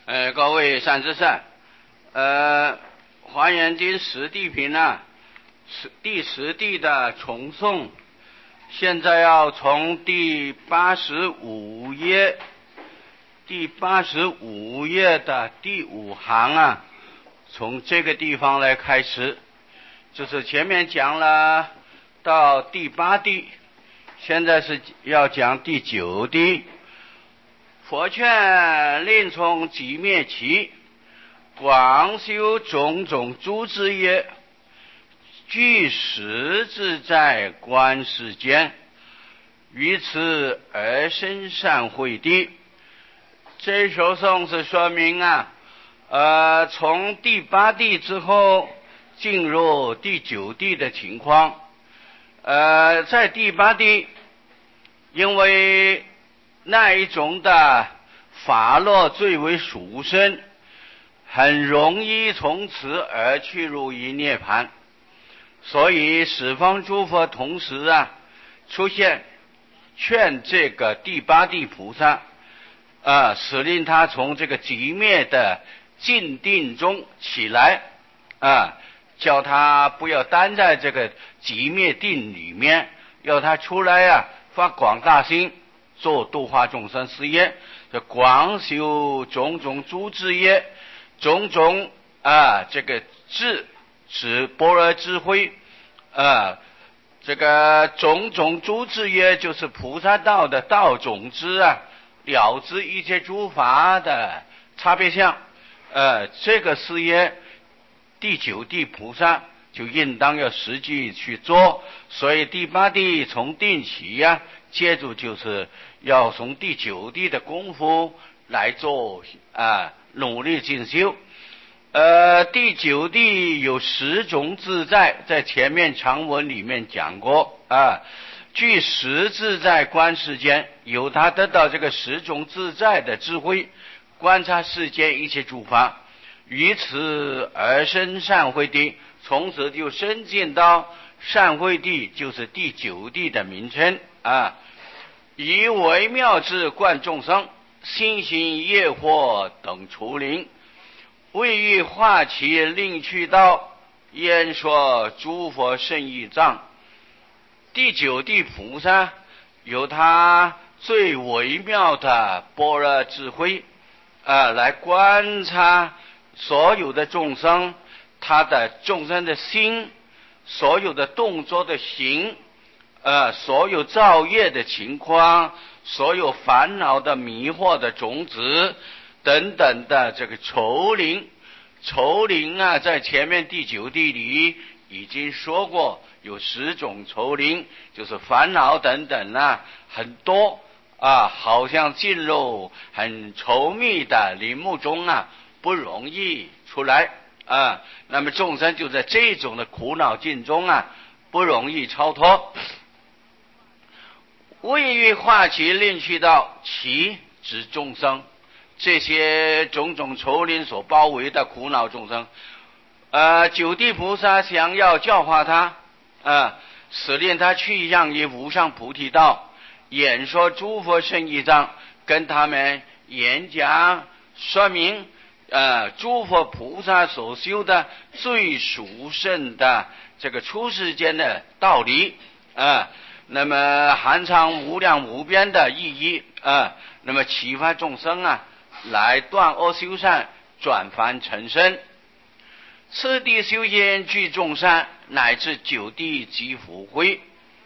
各位善知识，华严经十地品啊，第十地的重诵，现在要从第85页的第5行啊，从这个地方来开始，就是前面讲了到第8地，现在是要讲第9地。佛劝令从即灭起，广修种种诸智业，具实自在观世间，于此而生善慧地。这首颂是说明从第8地之后进入第9地的情况。在第8地，因为那一种的法乐最为殊胜，很容易从此而去入于涅槃，所以十方诸佛同时出现劝这个第8地菩萨使令他从这个寂灭的静定中起来叫他不要待在这个寂灭定里面，要他出来发广大心，做度化众生事业，广修种种诸智业，种种这个智指般若智慧这个种种诸智业就是菩萨道的道种子了知一切诸法的差别相这个事业第9地菩萨就应当要实际去做，所以第8地从定起接着就是要从第9地的功夫来做努力进修。第9地有10种自在，在前面长文里面讲过具实自在观世间，由他得到这个10种自在的智慧，观察世间一切诸法，于此而生善慧地，从此就升进到善慧地，就是第9地的名称以微妙智观众生，心行业惑等除灵，为欲化其令去道，演说诸佛圣义藏。第9地菩萨有他最微妙的般若智慧来观察所有的众生，他的众生的心，所有的动作的行所有造业的情况，所有烦恼的迷惑的种子等等的这个愁灵在前面第9地里已经说过，有10种愁灵，就是烦恼等等很多好像进入很稠密的林木中不容易出来那么众生就在这种的苦恼境中不容易超脱。为欲化其令去道，其指众生，这些种种愁灵所包围的苦恼众生9地菩萨想要教化他使令他去向于无上菩提道，演说诸佛圣义藏，跟他们演讲说明诸佛菩萨所修的最殊胜的这个出世间的道理那么含藏无量无边的意义那么启发众生来断恶修善，转凡成圣。次第修行具众善，乃至9地即福慧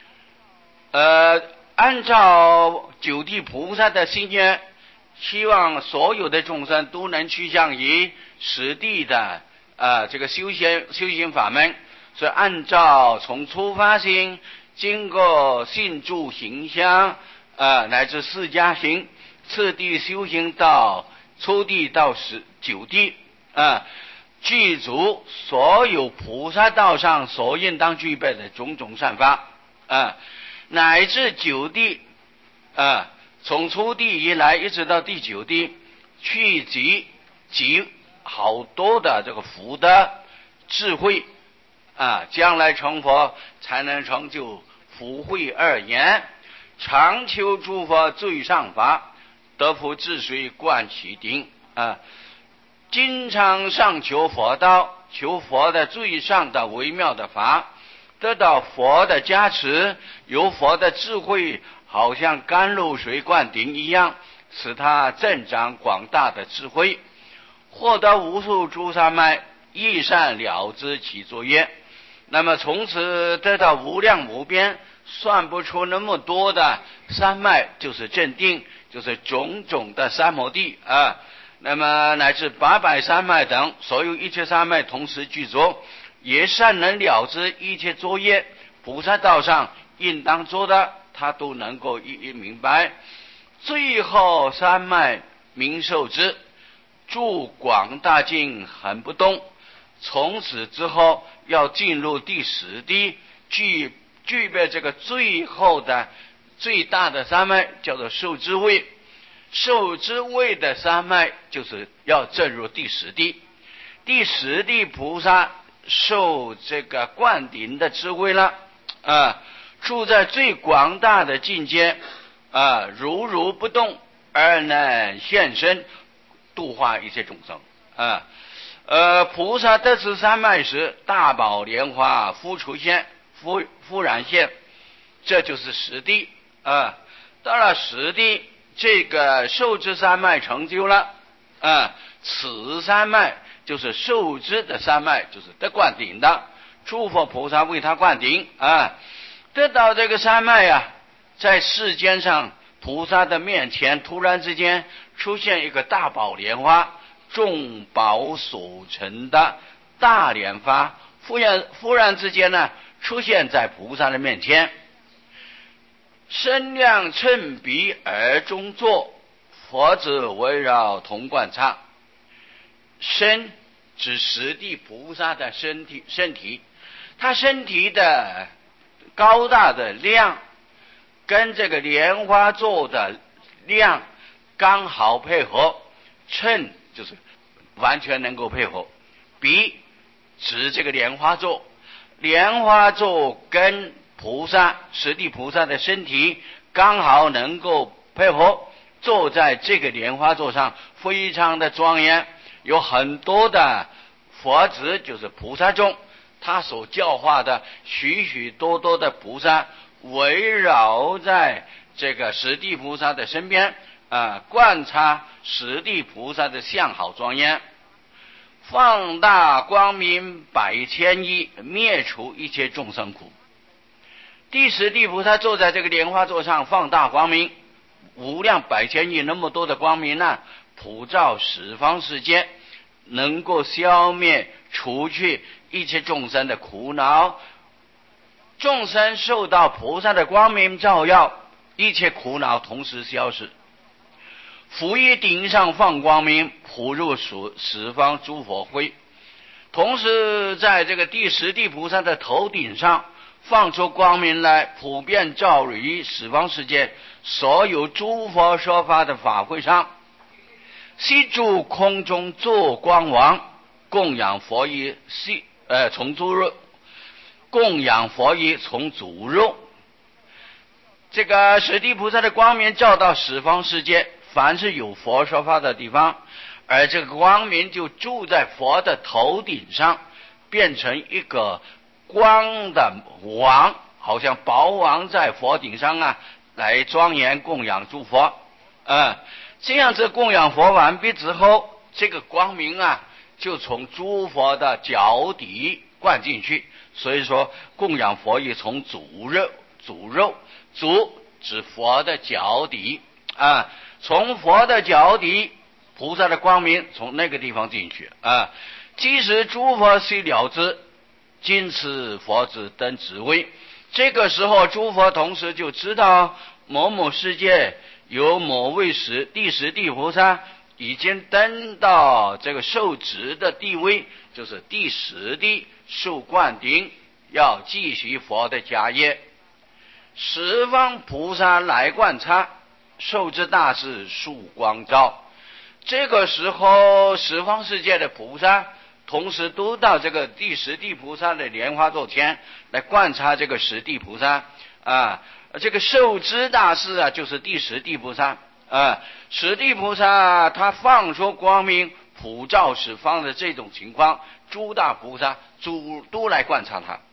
按照9地菩萨的心愿，希望所有的众生都能趋向于实地的这个修行法门，所以按照从出发心经过信住行相乃至释迦行，次第修行到初地到9地具足所有菩萨道上所应当具备的种种善法乃至9地从初地以来一直到第9地，去集好多的这个福德智慧将来成佛才能成就福慧2言，常求诸佛最上法，得福至随观其定经常上求佛道，求佛的最上的微妙的法，得到佛的加持，有佛的智慧，好像甘露水灌顶一样，使他增长广大的智慧，获得无数诸山脉，一善了知其作业。那么从此得到无量无边，算不出那么多的山脉，就是正定，就是种种的三摩地那么乃至800山脉等，所有一切山脉同时具足，也善能了知一切作业，菩萨道上应当做的，他都能够一一明白。最后山脉明受之，住广大境恒不动。从此之后要进入第10地，具备这个最后的最大的山脉，叫做受之位。受之位的山脉就是要进入第10地。第10地菩萨受这个灌顶的智慧了住在最广大的境界如不动，而能现身度化一切众生菩萨得此山脉时，大宝莲花复然现，这就是10地到了10地，这个受之山脉成就了此山脉就是受之的山脉，就是得灌顶的，诸佛菩萨为他灌顶得到这个山脉在世间上菩萨的面前突然之间出现一个大宝莲花，众宝所成的大莲花忽然之间呢出现在菩萨的面前，身量称彼而中坐，佛子围绕同观刹。身指10地菩萨的身体，他身体的高大的量跟这个莲花座的量刚好配合，称就是完全能够配合，彼指这个莲花座，莲花座跟菩萨10地菩萨的身体刚好能够配合，坐在这个莲花座上非常的庄严，有很多的佛子，就是菩萨众，他所教化的许许多多的菩萨围绕在这个10地菩萨的身边观察10地菩萨的相好庄严，放大光明100千亿，灭除一切众生苦。第10地菩萨坐在这个莲花座上，放大光明，无量100千亿那么多的光明普照十方世界，能够消灭除去一切众生的苦恼。众生受到菩萨的光明照耀，一切苦恼同时消失。拂衣顶上放光明，普入十方诸佛会。同时在这个第10地菩萨的头顶上放出光明来，普遍照于十方世界所有诸佛说法的法会上。悉住空中作光王，供养佛衣从诸肉，供养佛衣从诸肉。这个10地菩萨的光明照到十方世界，凡是有佛说法的地方，而这个光明就住在佛的头顶上，变成一个光的王，好像宝王在佛顶上来庄严供养诸佛这样子供养佛完毕之后，这个光明就从诸佛的脚底灌进去，所以说供养佛也从足肉指佛的脚底从佛的脚底，菩萨的光明从那个地方进去即使诸佛虽了知，今此佛子登智慧。这个时候诸佛同时就知道某某世界有某位第10地菩萨已经登到这个受持的地位，就是第10地受灌顶，要继续佛的家业。十方菩萨来观察，受持大士树光照。这个时候十方世界的菩萨同时都到这个第10地菩萨的莲花座前来观察这个10地菩萨这个受持大士就是第10地菩萨十地菩萨他放出光明普照十方的这种情况，诸大菩萨都来观察他。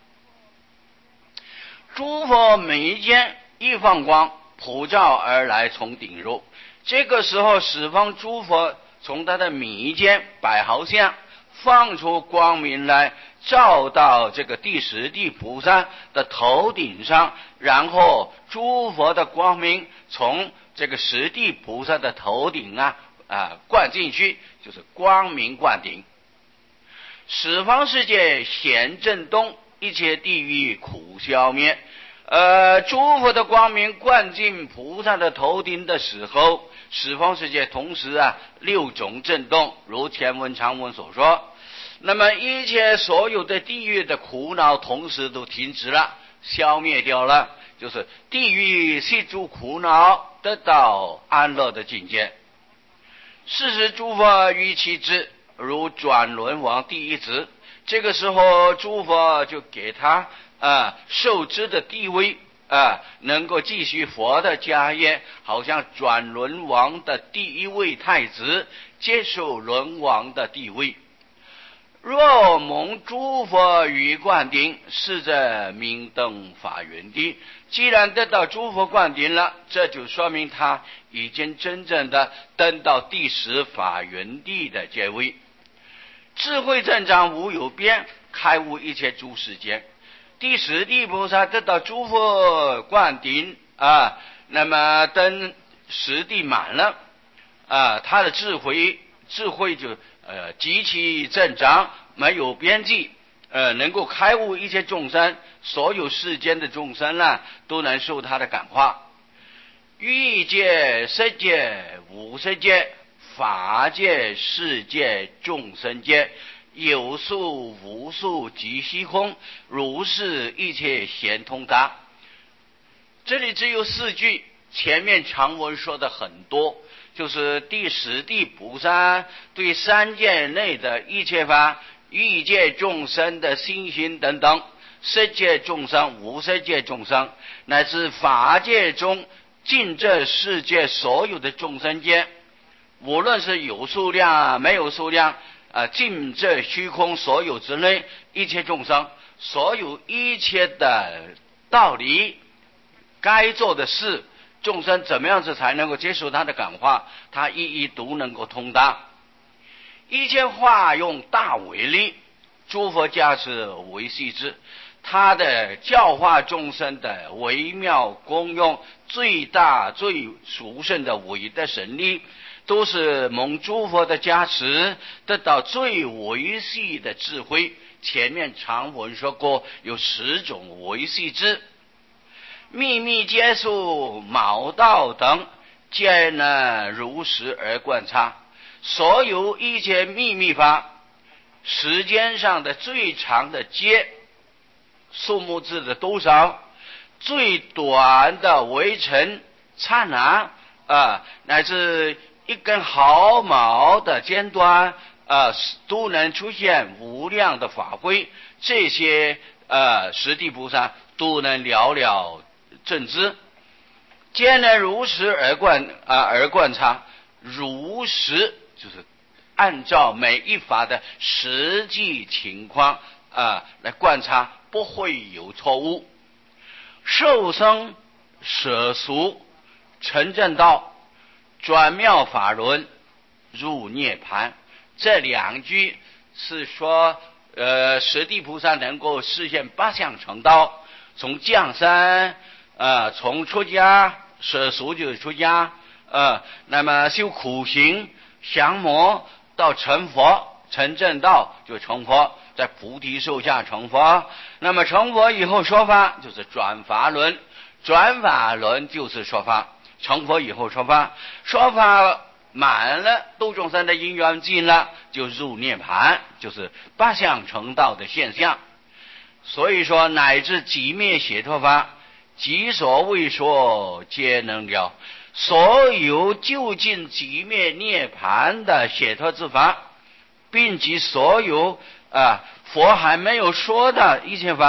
诸佛眉间一放光普照而来，从顶入。这个时候十方诸佛从他的眉间百毫相放出光明来，照到这个第十地菩萨的头顶上，然后诸佛的光明从这个十地菩萨的头顶灌进去，就是光明灌顶。十方世界显震动，一切地狱苦消灭。诸佛的光明灌进菩萨的头顶的时候，十方世界同时六种震动，如前文长文所说。那么一切所有的地狱的苦恼同时都停止了，消灭掉了，就是地狱系诸苦恼得到安乐的境界。是时诸佛于其智，如转轮王第一子。这个时候诸佛就给他受知的地位，能够继续佛的家业，好像转轮王的第一位太子接受轮王的地位。若蒙诸佛于灌顶，是者明灯法云地。既然得到诸佛灌顶了，这就说明他已经真正的登到第十法云地的阶位。智慧增长无有边，开悟一切诸世间。第十地菩萨得到诸佛灌顶那么等十地满了他的智慧就极其增长，没有边际，能够开悟一切众生，所有世间的众生都能受他的感化。欲界、色界、无色界、法界、世界、众生界，有数无数即虚空，如是一切贤通达。这里只有4句，前面长文说的很多，就是第十地菩萨对三界内的一切法，欲界众生的心行等等，色界众生、无色界众生，乃至法界中尽这世界所有的众生界，无论是有数量没有数量尽这虚空所有之内一切众生，所有一切的道理该做的事，众生怎么样子才能够接受他的感化，他一一都能够通达。一切化用大为力，诸佛加持为细致，他的教化众生的微妙功用，最大最殊胜的伟大神力，都是蒙诸佛的加持，得到最微细的智慧。前面长文说过，有10种微细智，秘密皆数卯道等，皆能如实而观察。所有一切秘密法，时间上的最长的阶数目字的多少，最短的围城刹那乃至一根毫毛的尖端都能出现无量的法会，这些十地菩萨都能了了正知，皆能如实而观察。如实就是按照每一法的实际情况来观察，不会有错误。受生舍俗成正道，转妙法轮入涅盘。这2句是说十地菩萨能够实现8相成道，从降生从出家舍俗就是出家那么修苦行降魔到成佛，成正道就成佛，在菩提树下成佛。那么成佛以后说法就是转法轮，转法轮就是说法，成佛以后说法，说法满了度众生的因缘尽了，就入涅盘，就是8相成道的现象。所以说乃至寂灭解脱法，己所未说皆能了。所有究竟寂灭涅盘的解脱之法，并及所有佛还没有说的一切法，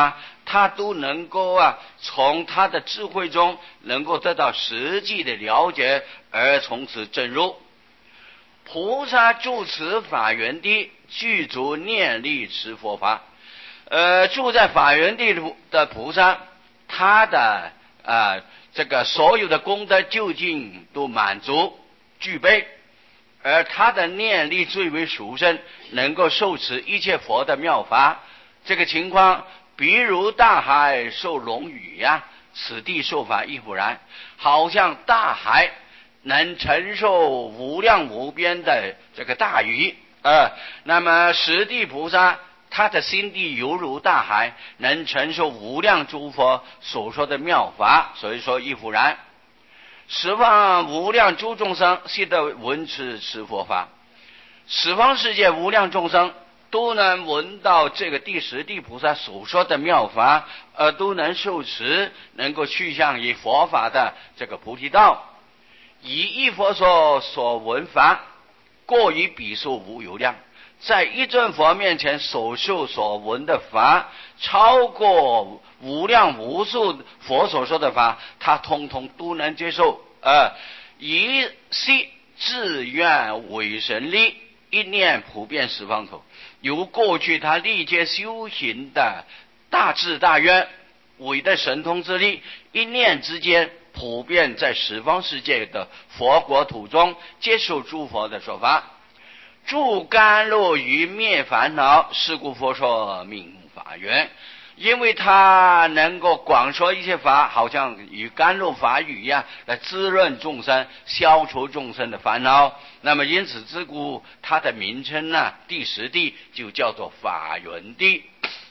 他都能够从他的智慧中能够得到实际的了解，而从此证入。菩萨住持法缘地，具足念力持佛法。住在法缘地的菩萨，他的这个所有的功德究竟都满足具备，而他的念力最为殊胜，能够受持一切佛的妙法。这个情况，比如大海受龙雨此地受法亦复然。好像大海能承受无量无边的这个大雨，那么十地菩萨他的心地犹如大海，能承受无量诸佛所说的妙法，所以说亦复然。十方无量诸众生悉得闻持佛法，十方世界无量众生都能闻到这个第十地菩萨所说的妙法，都能受持，能够去向以佛法的这个菩提道。以一佛所闻法，过于彼数无有量。在一尊佛面前所受所闻的法，超过无量无数佛所说的法，他通通都能接受。以悉自愿为神力，一念普遍十方头。由过去他历劫修行的大智大愿，伟的神通之力，一念之间普遍在十方世界的佛国土中接受诸佛的说法，助甘露于灭烦恼，是故佛说名法缘。因为他能够广说一切法，好像与甘露法语一样，来滋润众生，消除众生的烦恼。那么因此之故，它的名称第十地就叫做法缘地。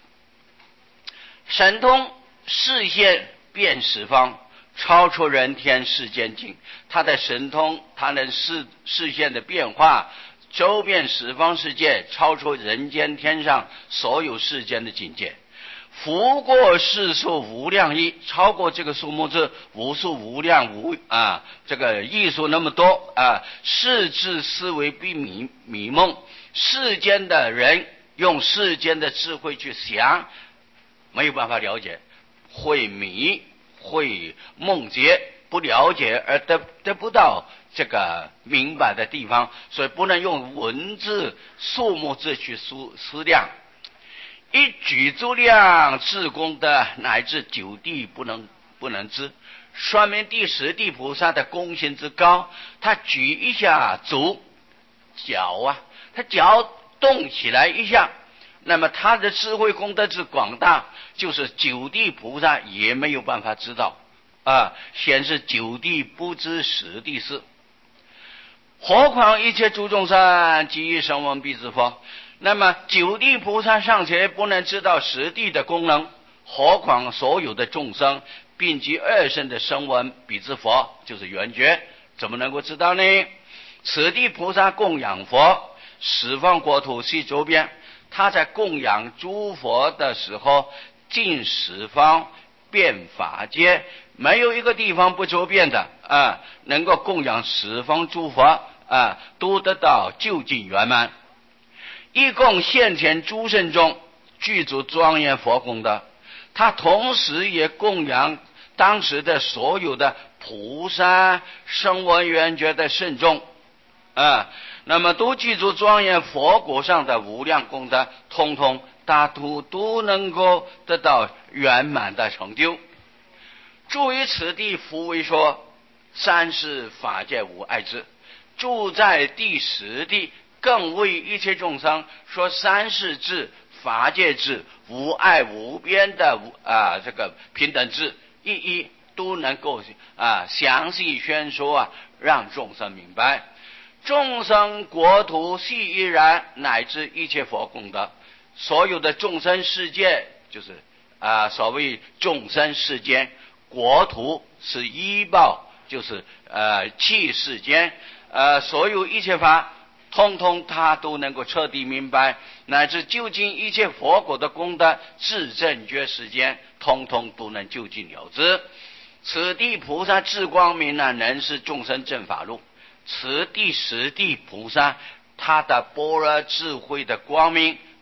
神通示现遍十方，超出人天世间境。他的神通，他能示现的变化周遍十方世界，超出人间天上所有世间的境界。拂过世数无量亿，超过这个数目字无数无量这个亿数那么多世智思维必迷梦。世间的人用世间的智慧去想，没有办法了解，会迷，会梦结，不了解而得不到这个明白的地方，所以不能用文字数目字去思量。一举足量至功德，乃至九地不能知，说明第十地菩萨的功行之高。他举一下足脚他脚动起来一下，那么他的智慧功德之广大，就是九地菩萨也没有办法知道显示九地不知十地事。何况一切诸众生即声闻辟支佛，那么九地菩萨尚且不能知道十地的功能，何况所有的众生，并及二圣的声闻辟支佛，就是圆觉，怎么能够知道呢？此地菩萨供养佛，十方国土悉周遍。他在供养诸佛的时候，尽十方遍法界，没有一个地方不周遍的能够供养十方诸佛都得到究竟圆满。一共现前诸圣中具足庄严佛功德，他同时也供养当时的所有的菩萨声闻缘觉的圣众那么都具足庄严佛果上的无量功德，通通大都能够得到圆满的成就。住于此地，复为说三世法界无碍智。住在第十地，更为一切众生说三世智、法界智、无碍无边的这个平等智，一都能够详细宣说让众生明白。众生国土悉依然，乃至一切佛功德，所有的众生世界，就是所谓众生世间，国土是依报，就是气世间所有一切法，通通他都能够彻底明白，乃至究竟一切佛果的功德至正觉世间，通通都能究竟了知。此地菩萨智光明能是众生正法路。此第十地菩萨他的般若智慧的光明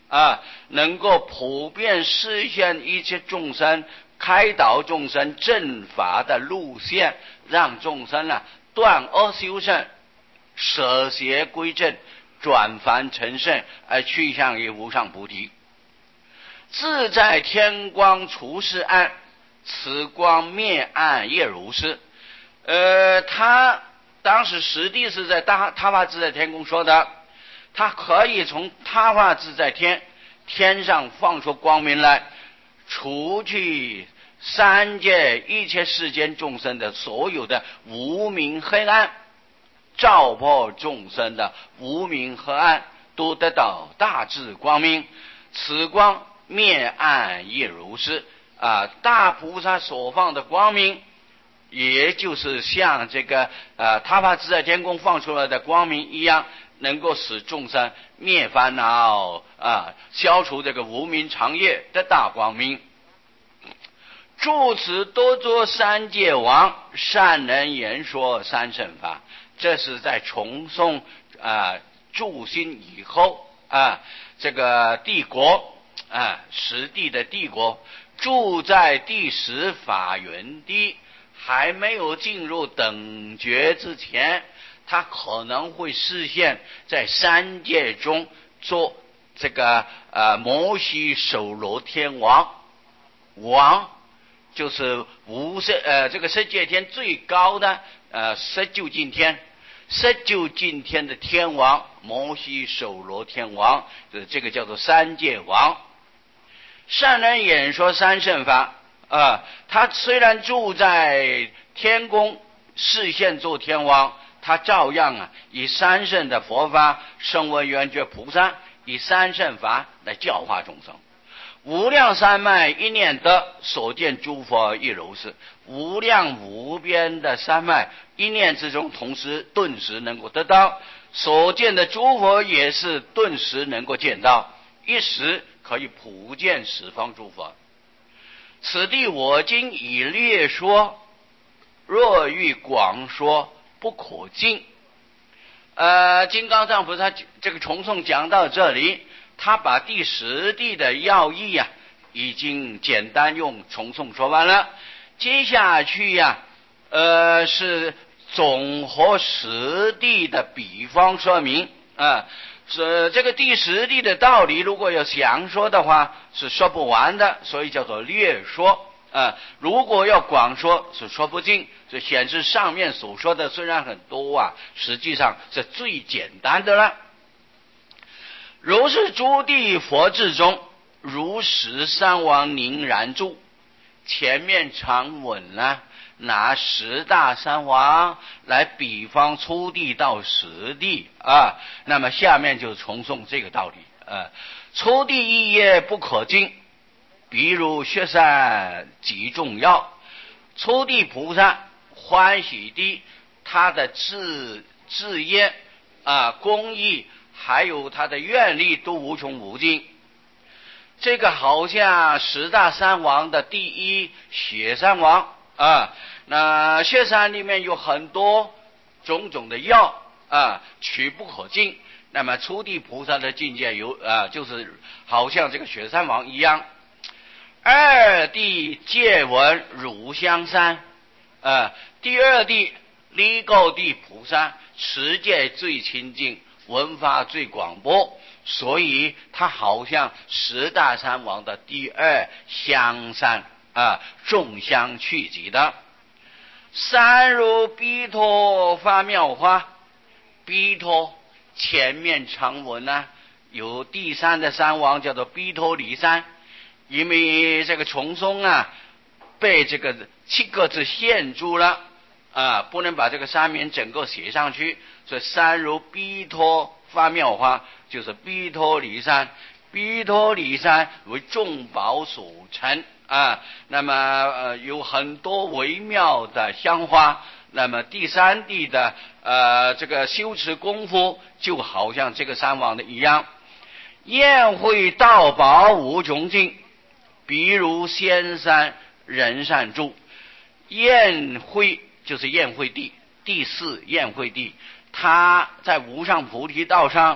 能够普遍实现一切众生开导众生正法的路线，让众生断恶修善，舍邪归正，转凡成圣，而趋向于无上菩提。自在天光除世暗，此光灭暗亦如是。他当时实地是在他化自在天宫说的，他可以从他化自在天上放出光明来，除去三界一切世间众生的所有的无明黑暗，照破众生的无明黑暗，都得到大智光明。此光灭暗亦如是。大菩萨所放的光明，也就是像这个他化自在天宫放出来的光明一样，能够使众生灭烦恼，消除这个无明长业的大光明。住此多作三界王，善能言说三圣法。这是在重诵住心以后这个帝国实地的帝国，住在第十法云地，还没有进入等觉之前，他可能会示现在三界中做这个摩悉首罗天王。王就是这个色界天最高的色究竟天，色究竟天的天王摩悉首罗天王，这个叫做三界王。善能演说三圣法他虽然住在天宫示现做天王，他照样以三圣的佛法声闻缘觉菩萨，以三圣法来教化众生。无量三昧一念得，所见诸佛亦如是。无量无边的三昧一念之中，同时顿时能够得到，所见的诸佛也是顿时能够见到，一时可以普见十方诸佛。此地我今以略说，若欲广说，不可尽。金刚藏菩萨这个重诵讲到这里，他把第十地的要义已经简单用重诵说完了。接下去是总和十地的比方说明这个第十地的道理，如果要详说的话是说不完的，所以叫做略说如果要广说是说不尽，这显示上面所说的虽然很多实际上是最简单的了。如是诸地佛智中，如实三王凝然住。前面常文拿十大三王来比方初地到十地那么下面就重诵这个道理初地一业不可尽，比如雪山极重要。初地菩萨欢喜地，他的志业公益还有他的愿力都无穷无尽。这个好像十大三王的第一雪山王那雪山里面有很多种种的药取不可尽。那么初地菩萨的境界就是好像这个雪山王一样。二地戒闻乳香山第二地离垢地菩萨持戒最清净，闻法最广博，所以他好像十大三王的第二香山众香聚集的。三如毗陀发妙花，毗陀前面常文有第三的三王叫做毗陀离山，因为这个重诵被这个七个字限住了不能把这个三名整个写上去，所以三如毗陀发妙花就是毗陀离山。毗陀离山为众宝所成那么有很多微妙的香花。那么第三地的这个修持功夫就好像这个三王的一样。宴会道宝无穷尽，比如仙山人善住。宴会就是宴会地，第四宴会地，他在无上菩提道上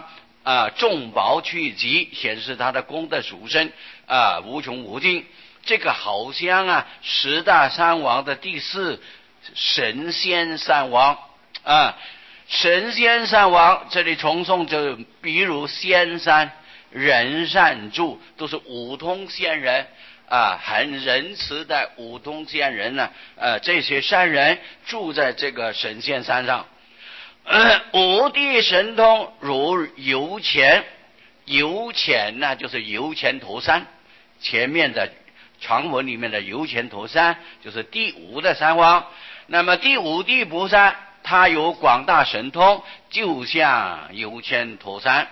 众宝聚集，显示他的功德殊胜无穷无尽。这个好像十大三王的第四神仙三王神仙三王这里重诵，就比如仙山、人善住，都是五通仙人很仁慈的五通仙人呢这些善人住在这个神仙山上。五地神通如油钱，油钱呢就是油钱头山，前面的传闻里面的油钱头山就是第五的三王。那么第五地菩萨他有广大神通，就像油钱头山。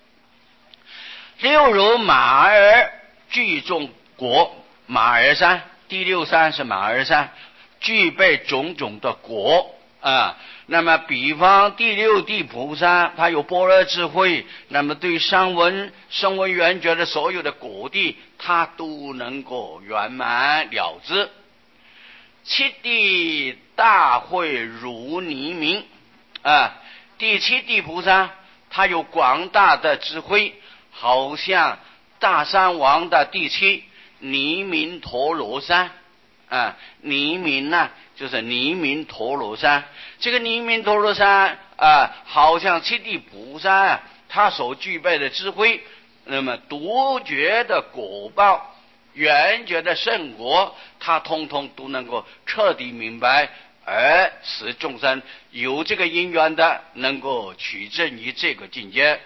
六如马儿聚众果，马儿山，第六山是马儿山，具备种种的果那么比方第六地菩萨他有般若智慧，那么对声闻缘觉的所有的果地他都能够圆满了知。七地大慧如泥明第七地菩萨他有广大的智慧，好像大山王的第七泥明陀罗山泥明就是泥明陀罗山。这个泥明陀罗山好像七地菩萨他所具备的智慧，那么独觉的果报、圆觉的圣果，他通通都能够彻底明白，而使众生有这个因缘的能够取证于这个境界。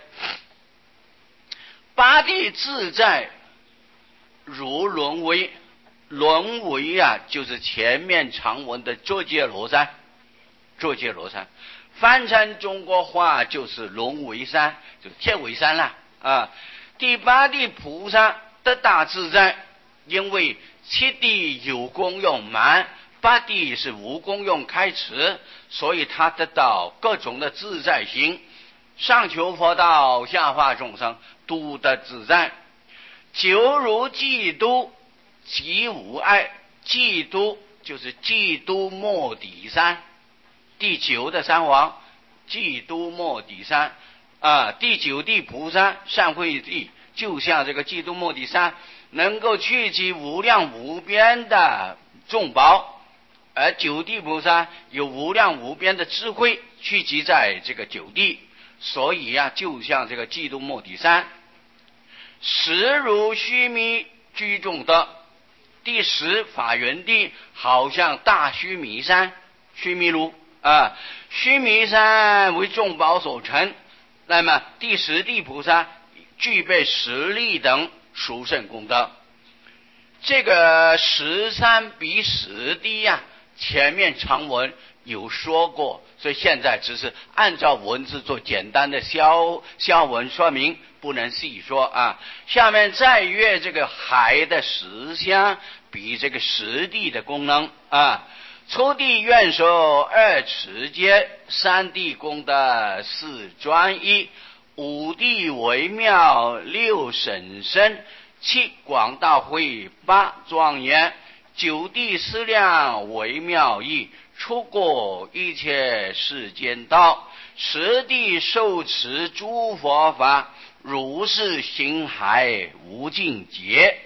八地自在如轮回，轮回就是前面常闻的坐界罗山，坐界罗山翻成中国话就是轮回山，就是天尾山了第八地菩萨的大自在，因为七地有功用满，八地是无功用开始，所以他得到各种的自在心，上求佛道，下化众生都得自在。九如嫉妒即无碍，嫉妒就是嫉妒莫底山，第九的三王嫉妒莫底山第九地菩萨善慧地，就像这个嫉妒莫底山，能够聚集无量无边的众宝，而九地菩萨有无量无边的智慧聚集在这个九地，所以就像这个嫉妒莫底山。十如须弥居众德，第十法缘地好像大须弥山，须弥卢须弥山为众宝所成，那么第十地菩萨具备十力等殊胜功德。这个十三比十地前面常文有说过，所以现在只是按照文字做简单的消文说明，不能细说下面再阅这个海的十相比这个十地的功能初地愿受二持戒，三地功德四专一，五地微妙六甚深，七广大慧八庄严，九地思量微妙义，出过一切世间道，十地受持诸佛法，如是行海无尽劫。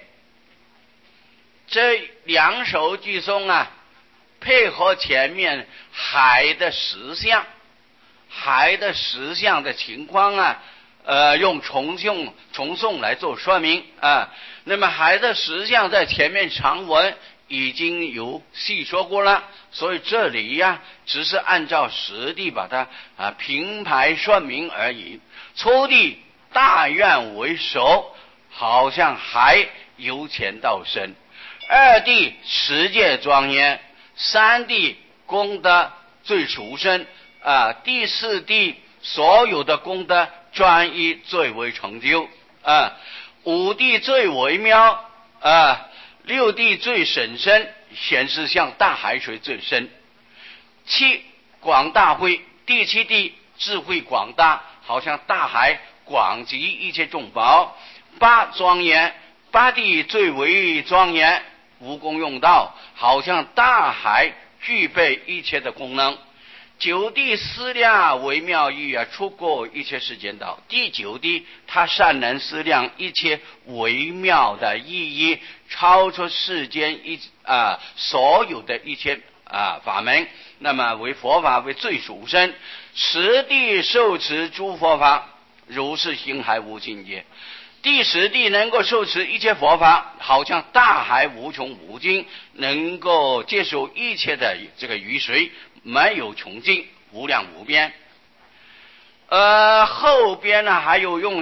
这两首偈颂配合前面海的实相，海的实相的情况用重诵来做说明那么海的实相在前面常文已经有细说过了，所以这里只是按照实地把它平排说明而已。初地大愿为首，好像海由浅到深；二地持戒庄严，三地功德最殊胜第四地所有的功德专一最为成就五地最微妙六地最甚深，显示像大海水最深。七广大慧，第七地智慧广大，好像大海广集一切众宝。八庄严，八地最为庄严，无功用道，好像大海具备一切的功能。 九地思量微妙义啊，出过一切世间道。第九地他善能思量一切微妙的意义，超出世间所有的一切法门，那么为佛法为最殊胜。十地受持诸佛法，如是心海无尽界。第十地能够受持一切佛法，好像大海无穷无尽，能够接受一切的这个雨水，没有穷尽，无量无边。后边呢还有用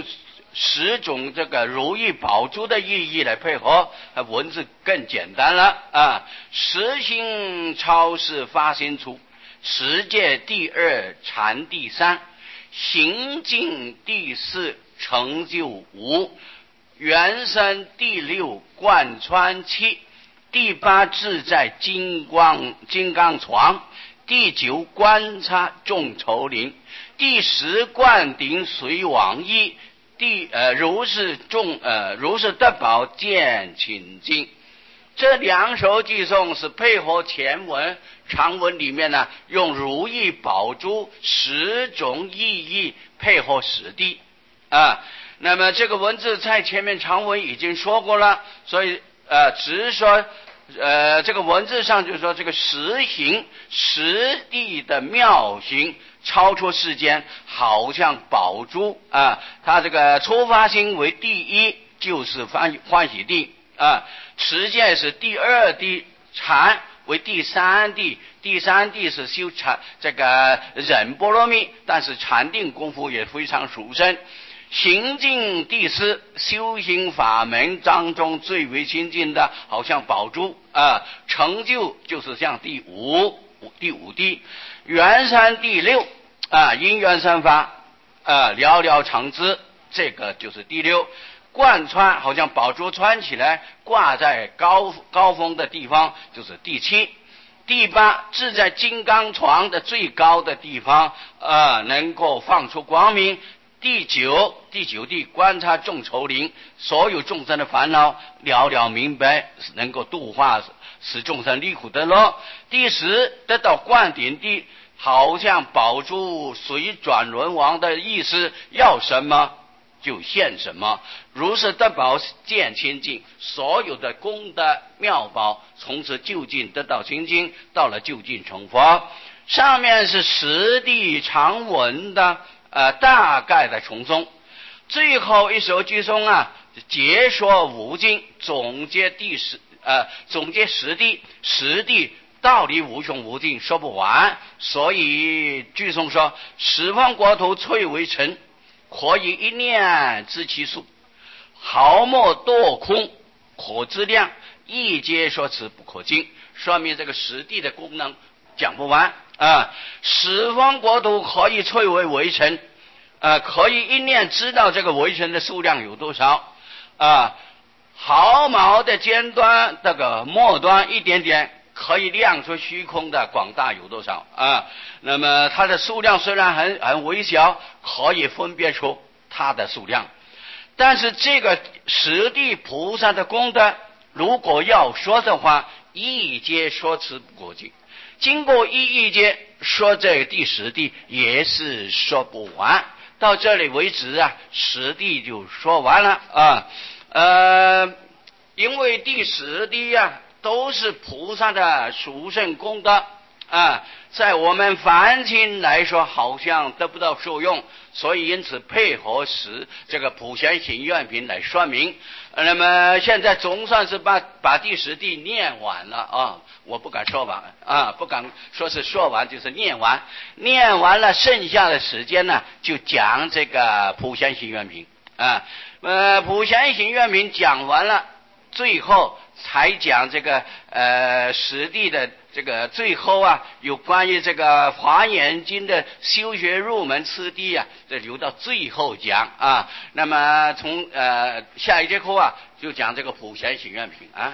10种这个如意宝珠的意义来配合，文字更简单了啊。实心超世发心处，十界第2禅第3，行进第4成就5，原生第6贯穿7，第8自在金刚床，第9观察众筹灵，第10灌顶随往意，如是得宝见清净。这2首偈颂是配合前文长文里面呢，用如意宝珠10种意义配合实地那么这个文字在前面长文已经说过了，所以只是说这个文字上就是说这个实行实地的妙行超出世间，好像宝珠它这个出发心为第1，就是欢喜地持戒是第2地，禅为第3地，第3地是修禅这个忍波罗蜜，但是禅定功夫也非常殊胜。行进第4，修行法门当中最为亲近的，好像宝珠成就就是像第5地，圆山第6因缘生法寥寥长枝，这个就是第6。贯穿好像宝珠穿起来挂在高峰的地方，就是第7。第8置在金刚床的最高的地方能够放出光明。第9地观察众筹灵，所有众生的烦恼了了明白，能够度化使众生离苦得乐。第10得到灌顶地，好像宝珠随转轮王的意思，要什么就现什么，如是得宝见清净。所有的功德妙宝从此就近得到清净，到了就近成佛。上面是实地长文的大概的重诵，最后一首偈颂解说无尽，总结实地，实地道理无穷无尽，说不完。所以偈颂说：十方国土翠为尘，可以一念知其数，毫末多空可知量，一皆说此不可尽。说明这个实地的功能讲不完十方国土可以翠为微尘可以一念知道这个微尘的数量有多少毫毛的尖端这个末端一点点可以量出虚空的广大有多少那么它的数量虽然很微小，可以分辨出它的数量。但是这个十地菩萨的功德，如果要说的话，一皆说辞不可尽。经过一节说这个第10地也是说不完，到这里为止10地就说完了因为第10地都是菩萨的殊胜功德在我们凡情来说好像得不到受用，所以因此配合这个普贤行愿品来说明。那么现在总算是把第10地念完了我不敢说完不敢说是说完，就是念完了，剩下的时间呢就讲这个普贤行愿品普贤行愿品讲完了，最后才讲这个实地的这个最后有关于这个华严经的修学入门次第这留到最后讲那么从下一节课就讲这个普贤行愿品